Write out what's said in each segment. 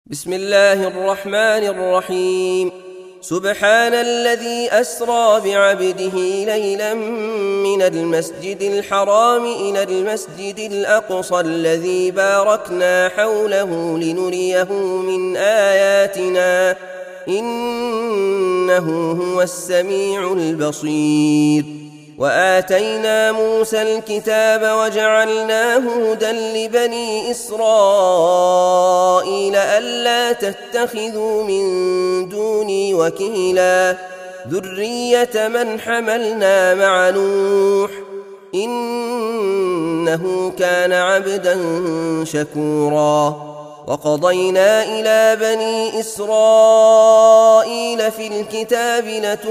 بسم الله الرحمن الرحيم. سبحان الذي أسرى بعبده ليلا من المسجد الحرام إلى المسجد الأقصى الذي باركنا حوله لنريه من آياتنا إنه هو السميع البصير. وآتينا موسى الكتاب وجعلناه هدى لبني إسرائيل ألا تتخذوا من دوني وكيلا ذرية من حملنا مع نوح إنه كان عبدا شكورا. وقضينا إلى بني إسرائيل في الكتاب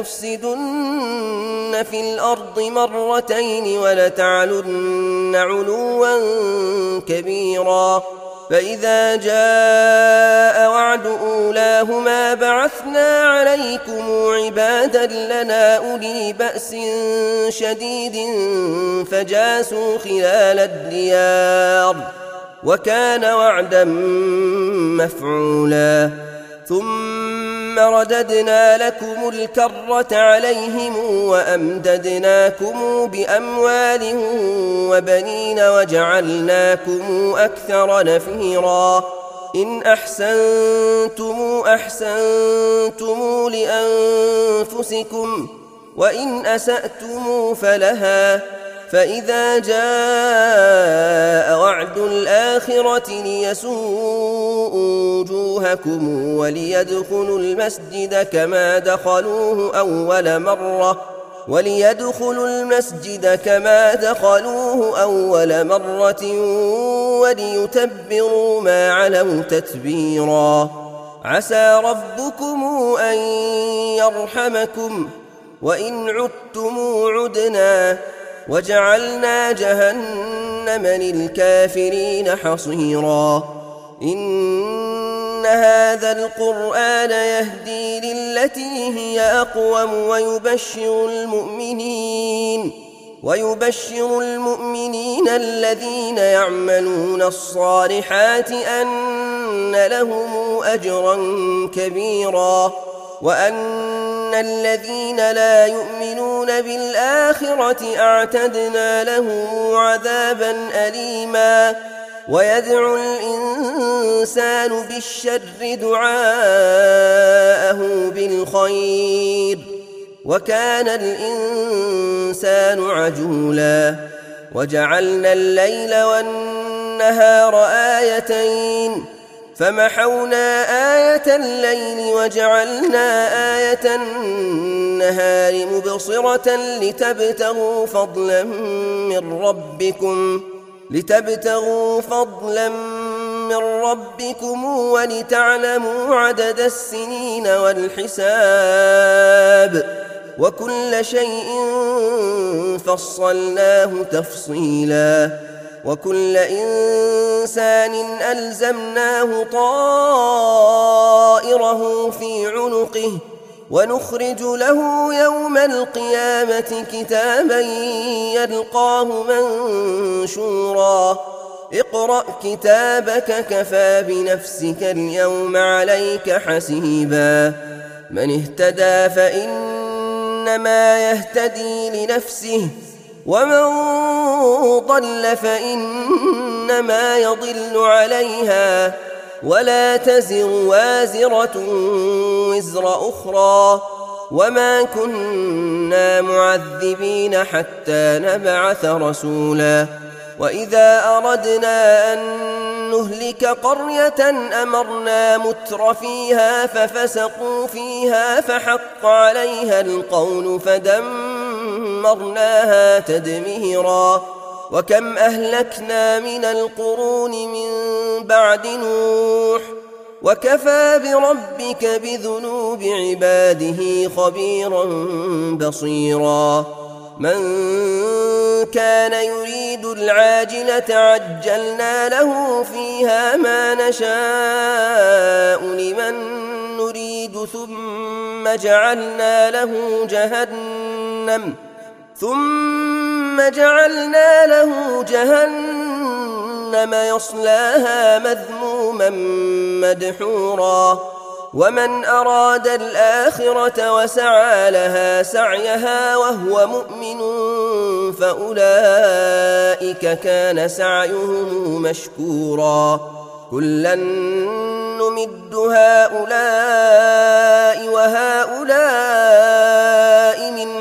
لتفسدن في الأرض مرتين ولتعلن علوا كبيرا. فإذا جاء وعد أولاهما بعثنا عليكم عبادا لنا أولي بأس شديد فجاسوا خلال الديار وكان وعدا مفعولا. ثم رددنا لكم الكرة عليهم وأمددناكم بأموال وبنين وجعلناكم أكثر نفيرا. إن أحسنتم أحسنتم لأنفسكم وإن أسأتم فلها. فإذا جاء وعد الآخرة ليسوءوا وجوهكم وليدخلوا المسجد كما دخلوه أول مرة وليتبروا ما علوا تتبيرا. عسى ربكم أن يرحمكم وإن عدتم عدنا وجعلنا جهنم للكافرين حصيرا. إن هذا القرآن يهدي للتي هي أقوم ويبشر المؤمنين الذين يعملون الصالحات أن لهم أجرا كبيرا وأن الذين لا يؤمنون بالآخرة أعتدنا لهم عذابا أليما. ويدعو الإنسان بالشر دعاءه بالخير وكان الإنسان عجولا. وجعلنا الليل والنهار آيتين فمحونا آية الليل وجعلنا آية النهار مبصرة لتبتغوا فضلا من ربكم ولتعلموا عدد السنين والحساب وكل شيء فصلناه تفصيلا. وكل إنسان ألزمناه طائره في عنقه ونخرج له يوم القيامة كتابا يلقاه منشورا. اقرأ كتابك كفى بنفسك اليوم عليك حسيبا. من اهتدى فإنما يهتدي لنفسه ومن ضل فإنما يضل عليها ولا تزر وازرة وزر أخرى وما كنا معذبين حتى نبعث رسولا. وإذا أردنا أن نهلك قرية أمرنا متر فيها ففسقوا فيها فحق عليها القول فدمرناها تدميرا. وكم أهلكنا من القرون من بعد نوح وكفى بربك بذنوب عباده خبيرا بصيرا. من كان يريد العاجلة عجلنا له فيها ما نشاء لمن نريد ثم جعلنا له جهنم يصلاها مذموما ملوما مدحورا ومن أراد الآخرة وسعى لها سعيها وهو مؤمن فأولئك كان سعيهم مشكورا كلا نمد هؤلاء وهؤلاء من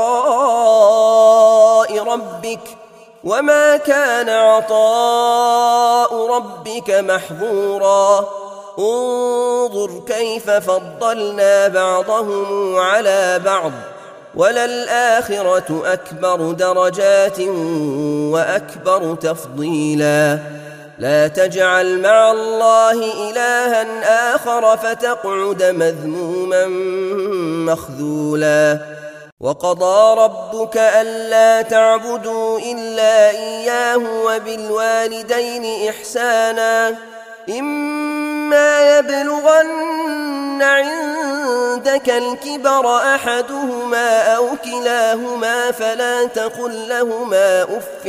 عطاء ربك وما كان عطاء ربك محظورا انظر كيف فضلنا بعضهم على بعض وللآخرة أكبر درجات وأكبر تفضيلا لا تجعل مع الله إلها آخر فتقعد مذموما مخذولا وقضى ربك ألا تعبدوا إلا إياه وبالوالدين إحسانا إما يبلغن عندك الكبر أحدهما أو كلاهما فلا تقل لهما أف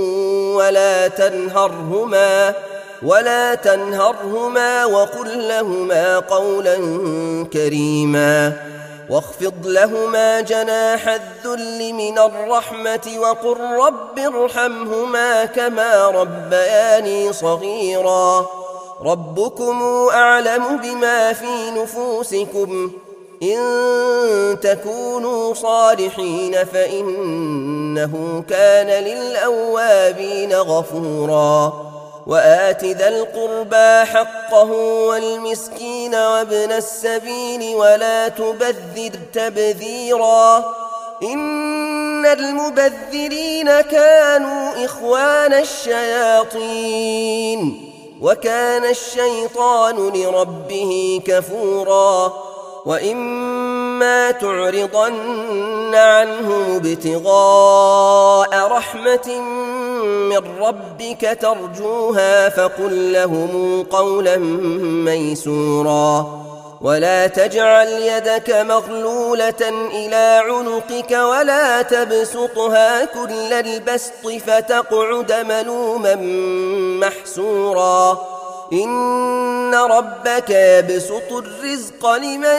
ولا تنهرهما وقل لهما قولا كريما واخفض لهما جناح الذل من الرحمة وقل رب ارحمهما كما ربياني صغيرا ربكم أعلم بما في نفوسكم إن تكونوا صالحين فإنه كان للأوابين غفورا وآت ذا القربى حقه والمسكين وابن السبيل ولا تبذر تبذيرا إن المبذرين كانوا إخوان الشياطين وكان الشيطان لربه كفورا وإما تعرضن عنهم ابتغاء رحمة من ربك ترجوها فقل لهم قولا ميسورا ولا تجعل يدك مغلولة إلى عنقك ولا تبسطها كل البسط فتقعد ملوما محسورا إن ربك يبسط الرزق لمن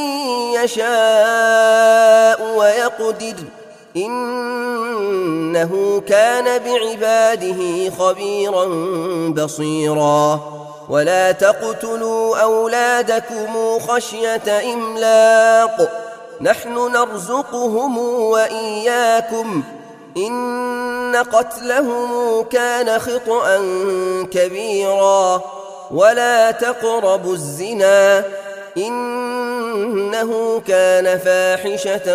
يشاء ويقدر إنه كان بعباده خبيرا بصيرا ولا تقتلوا أولادكم خشية إملاق نحن نرزقهم وإياكم إن قتلهم كان خطأ كبيرا ولا تقربوا الزنا إنه كان فاحشة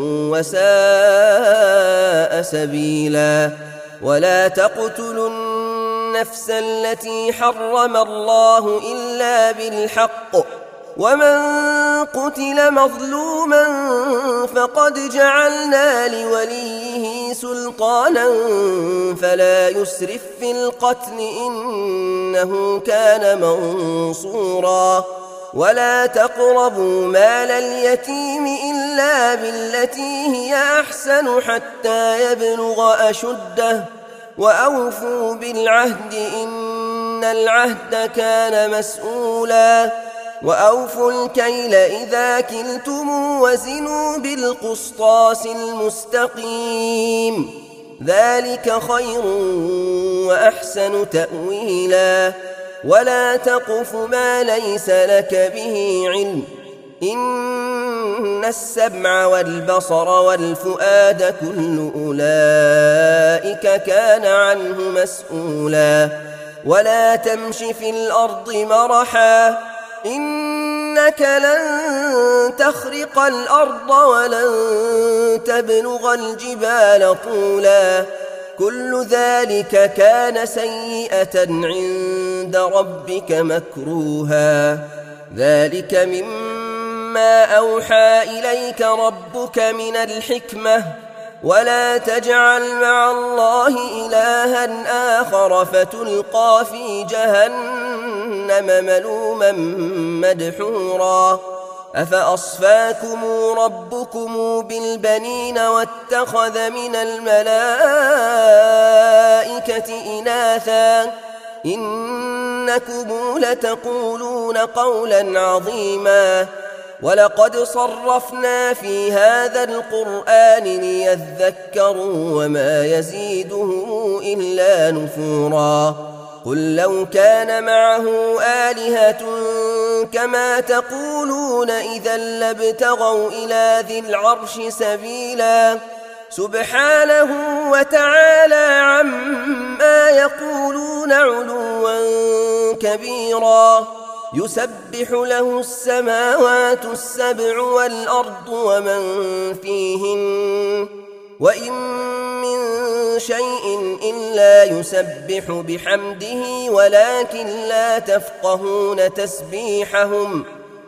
وساء سبيلا ولا تقتلوا النفس التي حرم الله إلا بالحق ومن قتل مظلوما فقد جعلنا لوليه سلطانا فلا يسرف في القتل إنه كان منصورا ولا تقربوا مال اليتيم إلا بالتي هي أحسن حتى يبلغ أشده وأوفوا بالعهد إن العهد كان مسؤولا وأوفوا الكيل إذا كلتم وزنوا بالقسطاس المستقيم ذلك خير وأحسن تأويلا ولا تقف ما ليس لك به علم إن السمع والبصر والفؤاد كل أولئك كان عنه مسؤولا ولا تمش في الأرض مرحا إنك لن تخرق الأرض ولن تبلغ الجبال طولا كل ذلك كان سيئة عند ربك مكروها ذلك مما أوحى إليك ربك من الحكمة ولا تجعل مع الله إلها آخر فتلقى في جهنم ملوما مدحورا أفأصفاكم ربكم بالبنين واتخذ من الملائكة إناثا إنكم لتقولون قولا عظيما ولقد صرفنا في هذا القرآن ليذكروا وما يزيدهم إلا نفورا قل لو كان معه آلهة كما تقولون إذا لابتغوا إلى ذي العرش سبيلا سبحانه وتعالى عما يقولون علوا كبيرا يسبح له السماوات السبع والأرض ومن فيهن وإن من شيء إلا يسبح بحمده ولكن لا تفقهون تسبيحهم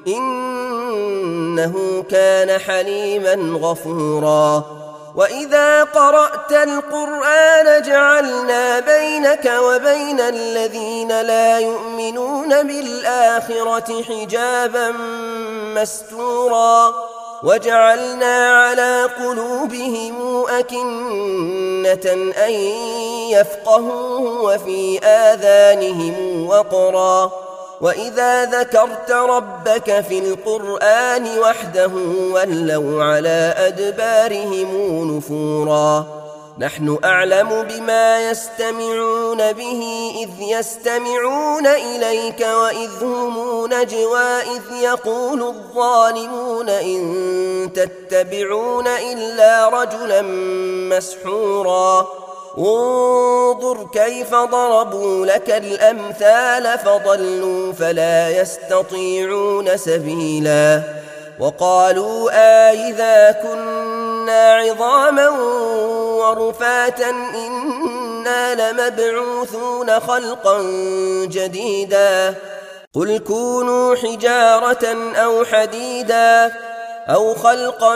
إنه كان حليما غفورا وإذا قرأت القرآن جعلنا بينك وبين الذين لا يؤمنون بالآخرة حجابا مستورا وجعلنا على قلوبهم أكنة أن يفقهوه وفي آذانهم وقرا وإذا ذكرت ربك في القرآن وحده ولوا على أدبارهم نفورا نحن أعلم بما يستمعون به إذ يستمعون إليك وإذ هم نجوى إذ يقول الظالمون إن تتبعون إلا رجلا مسحورا انظر كيف ضربوا لك الأمثال فضلوا فلا يستطيعون سبيلا وقالوا أإذا كنا عظاما ورفاتا إنا لمبعوثون خلقا جديدا قل كونوا حجارة أو حديدا أو خلقا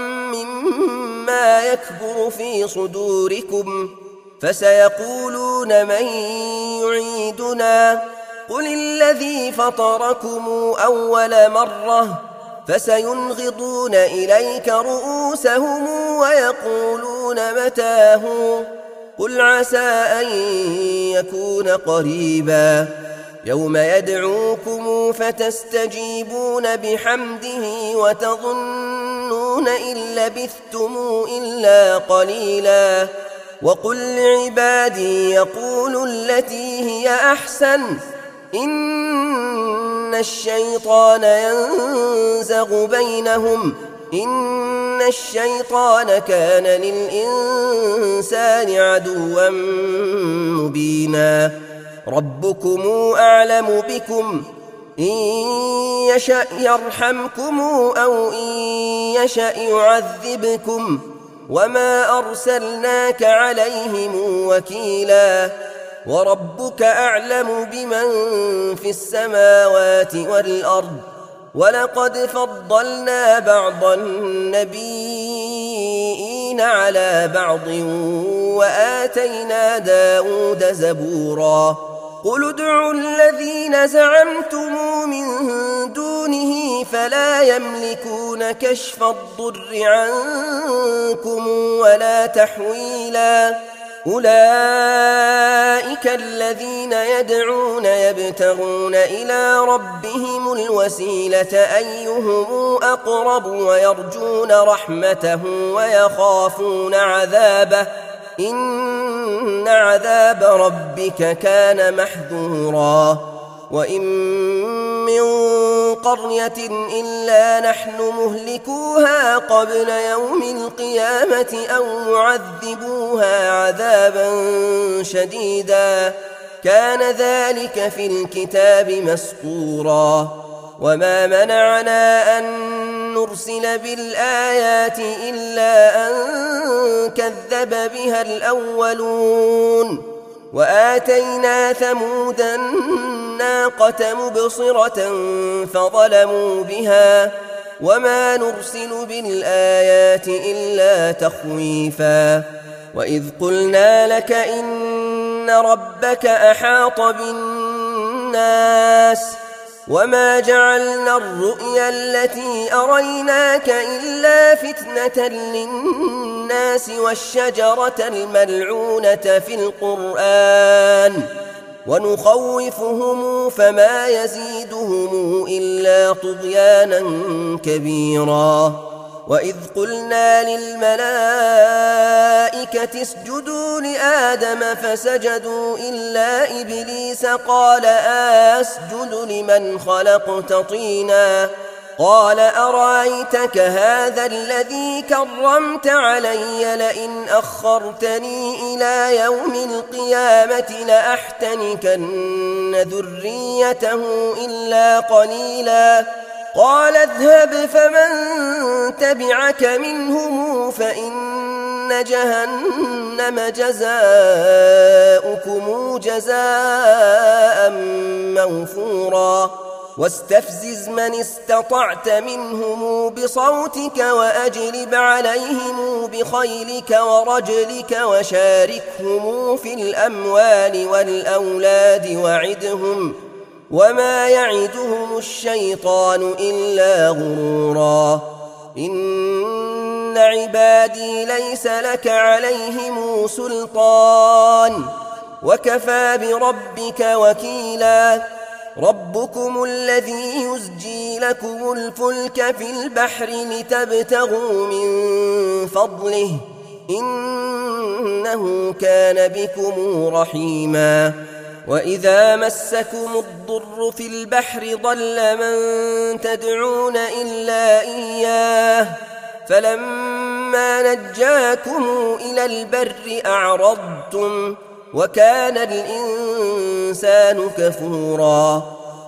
مما يكبر في صدوركم فسيقولون من يعيدنا قل الذي فطركم أول مرة فسينغضون إليك رؤوسهم ويقولون متاه قل عسى أن يكون قريبا يوم يدعوكم فتستجيبون بحمده وتظنون إن لبثتم إلا قليلا وقل لعبادي يقولوا التي هي أحسن إن الشيطان ينزغ بينهم إن الشيطان كان للإنسان عدوا مبينا ربكم أعلم بكم إن يشأ يرحمكم أو إن يشأ يعذبكم وما أرسلناك عليهم وكيلا وربك أعلم بمن في السماوات والأرض ولقد فضلنا بعض النبيين على بعض وآتينا داود زبورا قل ادعوا الذين زعمتم من دونه فلا يملكون كشف الضر عنكم ولا تحويلا أولئك الذين يدعون يبتغون إلى ربهم الوسيلة أيهم أقرب ويرجون رحمته ويخافون عذابه إن عذاب ربك كان محذورا وإن من قرية إلا نحن مهلكوها قبل يوم القيامة أو معذبوها عذابا شديدا كان ذلك في الكتاب مسطورا وما منعنا أن نرسل بالآيات إلا أن كذب بها الأولون وآتينا ثمود الناقة مبصرة فظلموا بها وما نرسل بالآيات إلا تخويفا وإذ قلنا لك إن ربك أحاط بالناس وما جعلنا الرؤيا التي أريناك إلا فتنة للناس والشجرة الملعونة في القرآن ونخوفهم فما يزيدهم إلا طغيانا كبيرا. وإذ قلنا للملائكة اسجدوا لآدم فسجدوا إلا إبليس قال أسجد لمن خلقت طينا قال أرأيتك هذا الذي كرمت علي لئن أخرتني إلى يوم القيامة لأحتنكن ذريته إلا قليلا قال اذهب فمن تبعك منهم فإن جهنم جزاؤكم جزاء موفورا واستفزز من استطعت منهم بصوتك وأجلب عليهم بخيلك ورجلك وشاركهم في الأموال والأولاد وعدهم وما يعدهم الشيطان إلا غرورا. إن عبادي ليس لك عليهم سلطان وكفى بربك وكيلا. ربكم الذي يزجي لكم الفلك في البحر لتبتغوا من فضله إنه كان بكم رحيما. وإذا مسكم الضر في البحر ضل من تدعون إلا إياه فلما نجاكم إلى البر أعرضتم وكان الإنسان كفورا.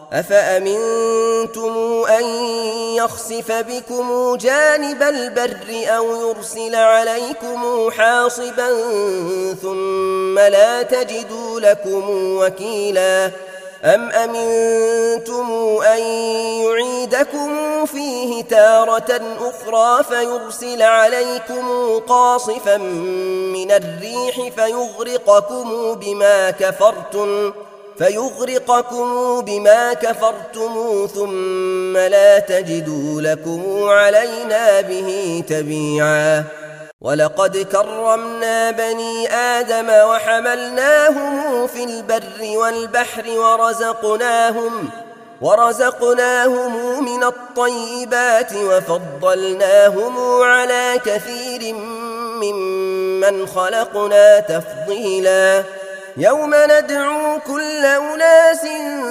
أفأمنتم أن يخسف بكم جانب البر أو يرسل عليكم حاصبا ثم لا تجدوا لكم وكيلا. أم أمنتم أن يعيدكم فيه تارة أخرى فيرسل عليكم قاصفا من الريح فيغرقكم بما كفرتم ثم لا تجدوا لكم علينا به تبيعا. ولقد كرمنا بني آدم وحملناهم في البر والبحر ورزقناهم من الطيبات وفضلناهم على كثير ممن خلقنا تفضيلا. يوم ندعو كل أناس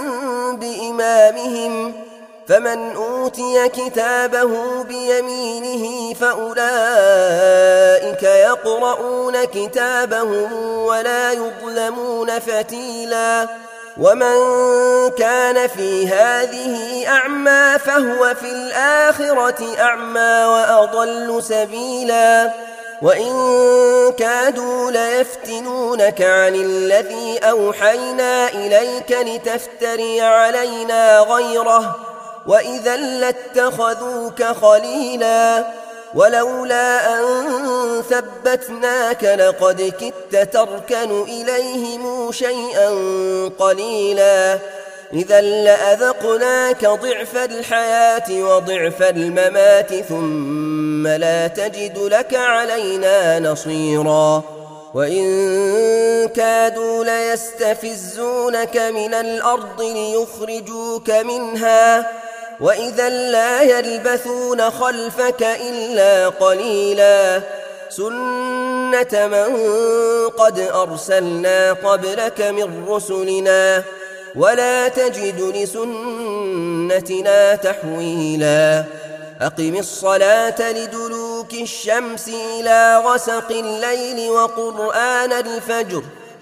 بإمامهم فمن أوتي كتابه بيمينه فأولئك يقرؤون كتابهم ولا يظلمون فتيلا. ومن كان في هذه أعمى فهو في الآخرة أعمى وأضل سبيلا. وإن كادوا ليفتنونك عن الذي أوحينا إليك لتفتري علينا غيره وإذا لاتخذوك خليلا. ولولا أن ثبتناك لقد كدت تركن إليهم شيئا قليلا. إذا لأذقناك ضعف الحياة وضعف الممات ثم لا تجد لك علينا نصيرا. وإن كادوا ليستفزونك من الأرض ليخرجوك منها وإذا لا يلبثون خلفك إلا قليلا. سنة من قد أرسلنا قبلك من رسلنا ولا تجد لسنتنا تحويلا. أقم الصلاة لدلوك الشمس إلى غسق الليل وقرآن الفجر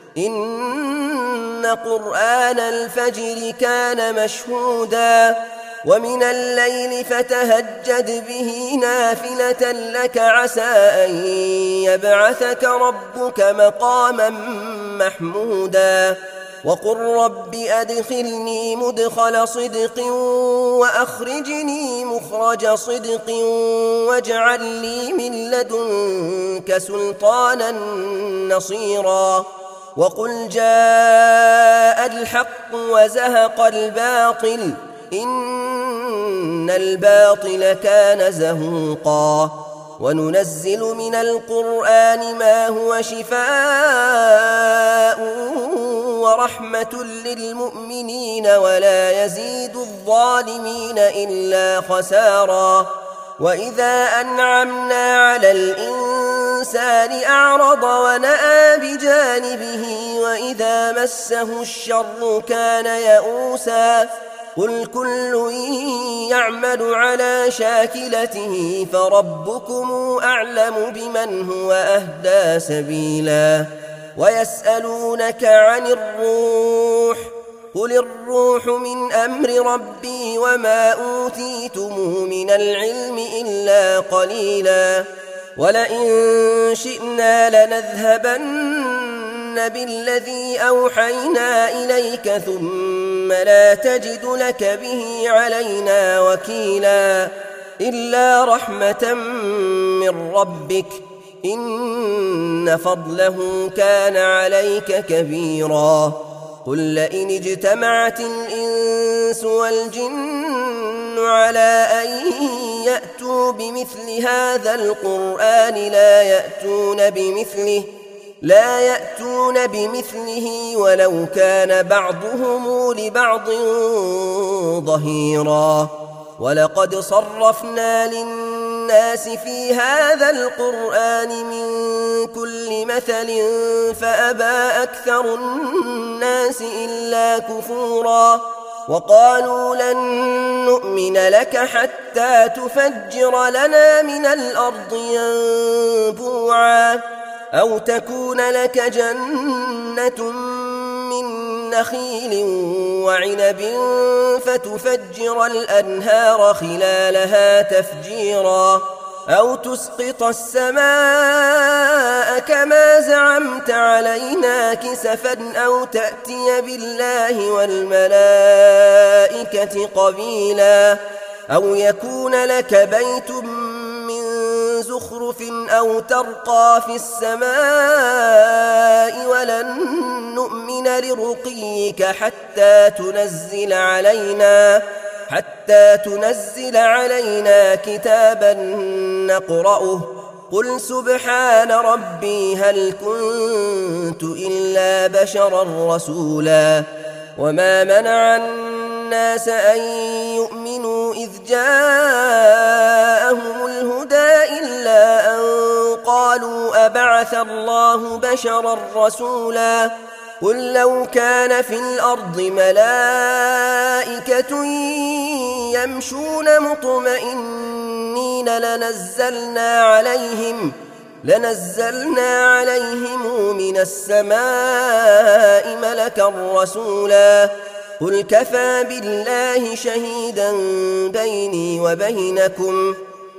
إن قرآن الفجر كان مشهودا. ومن الليل فتهجد به نافلة لك عسى أن يبعثك ربك مقاما محمودا. وقل رب أدخلني مدخل صدق وأخرجني مخرج صدق واجعل لي من لدنك سلطانا نصيرا. وقل جاء الحق وزهق الباطل إن الباطل كان زهوقا. وننزل من القرآن ما هو شفاء ورحمة للمؤمنين ولا يزيد الظالمين إلا خسارا. وإذا أنعمنا على الإنسان أعرض ونأى بجانبه وإذا مسه الشر كان يئوسا. قل كل يعمل على شاكلته فربكم أعلم بمن هو أهدى سبيلا. ويسألونك عن الروح قل الروح من أمر ربي وما أوتيتم من العلم إلا قليلا. ولئن شئنا لنذهبن بالذي أوحينا إليك ثم لا تجد لك به علينا وكيلا إلا رحمة من ربك إن فضله كان عليك كبيرا. قل لئن اجتمعت الإنس والجن على أن يأتوا بمثل هذا القرآن لا يأتون بمثله ولو كان بعضهم لبعض ظهيرا. ولقد صرفنا للناس في هذا القرآن من كل مثل فأبى أكثر الناس إلا كفورا. وقالوا لن نؤمن لك حتى تفجر لنا من الأرض ينبوعا أو تكون لك جنة من نخيل وعنب فتفجر الأنهار خلالها تفجيرا أو تسقط السماء كما زعمت علينا كسفا أو تأتي بالله والملائكة قبيلا أو يكون لك بيت من زخرف أو ترقى في السماء ولن نؤمن لرقيك حتى تنزل علينا كتابا نقرأه. قل سبحان ربي هل كنت إلا بشرا رسولا. وما منع الناس أن يؤمنوا إذ جاءهم الهدى إلا أن قالوا أبعث الله بشرا رسولا. قل لو كان في الأرض ملائكة يمشون مطمئنين لنزلنا عليهم من السماء ملكا رسولا. قل كفى بالله شهيدا بيني وبينكم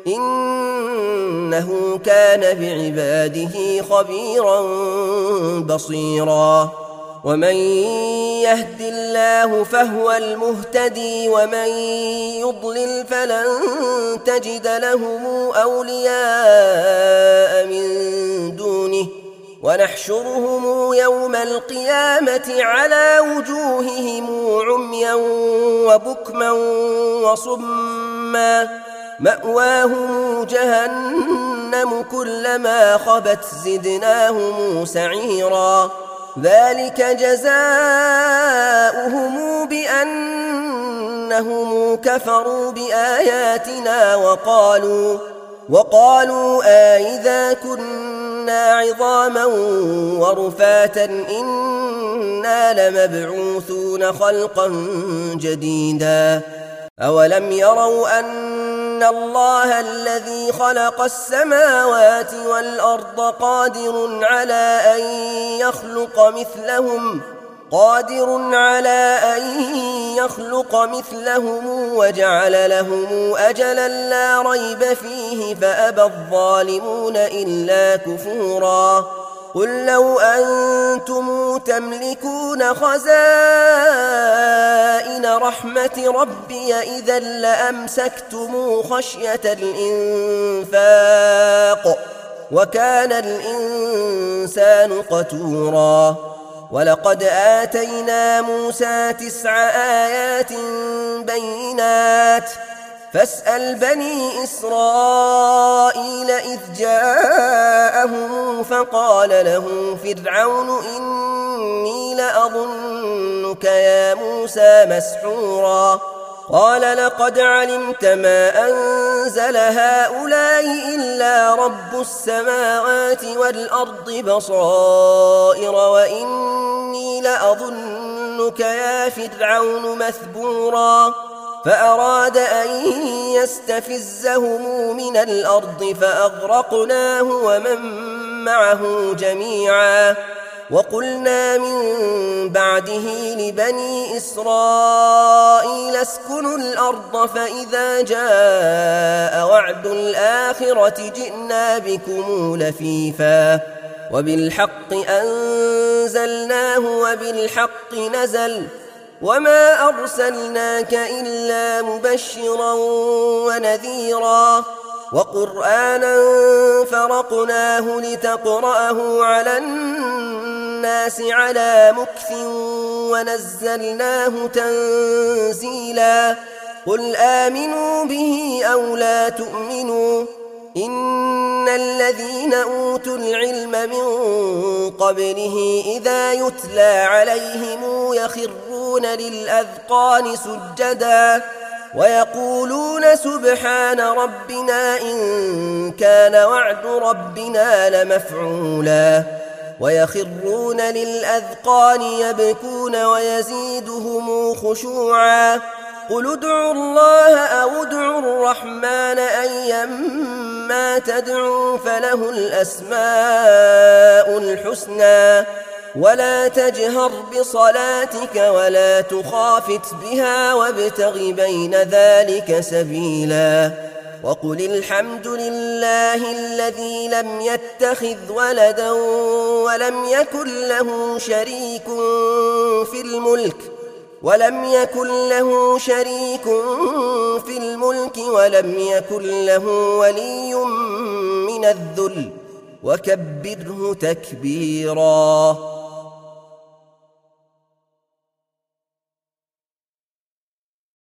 إنه كان بعباده خبيرا بصيرا. ومن يهد الله فهو المهتدي ومن يضلل فلن تجد لهم أولياء من دونه ونحشرهم يوم القيامة على وجوههم عميا وبكما وصما مأواهم جهنم كلما خبت زدناهم سعيرا. ذلك جزاؤهم بأنهم كفروا بآياتنا وقالوا أإذا كنا عظاما ورفاتا إنا لمبعوثون خلقا جديدا. أولم يروا أن الله الذي خلق السماوات والأرض قادر على أن يخلق مثلهم وجعل لهم أجلا لا ريب فيه فأبى الظالمون إلا كفورا. قل لو أنتم تملكون خزائن رحمة ربي إذا لأمسكتم خشية الإنفاق وكان الإنسان قتورا. ولقد آتينا موسى 9 آيات بينات فاسأل بني إسرائيل إذ جاءهم فقال له فرعون إني لأظنك يا موسى مسحورا قال لقد علمت ما أنزل هؤلاء إلا رب السماوات والأرض بصائر وإني لأظنك يا فرعون مثبورا فأراد أن يستفزهم من الأرض فأغرقناه ومن معه جميعا وقلنا من بعده لبني إسرائيل اسكنوا الأرض فإذا جاء وعد الآخرة جئنا بكم لفيفا وبالحق أنزلناه وبالحق نزل وما أرسلناك إلا مبشرا ونذيرا وقرآنا فرقناه لتقرأه على الناس على مكث ونزلناه تنزيلا قل آمنوا به أو لا تؤمنوا إن الذين أوتوا العلم من قبله إذا يتلى عليهم يخرون للأذقان سجدا ويقولون سبحان ربنا إن كان وعد ربنا لمفعولا ويخرون للأذقان يبكون ويزيدهم خشوعا قل ادعوا الله أو ادعوا الرحمن أيما تدعوا فله الأسماء الحسنى ولا تجهر بصلاتك ولا تخافت بها وابتغ بين ذلك سبيلا وقل الحمد لله الذي لم يتخذ ولدا ولم يكن له شريك في الملك ولم يكن له ولي من الذل وكبره تكبيرا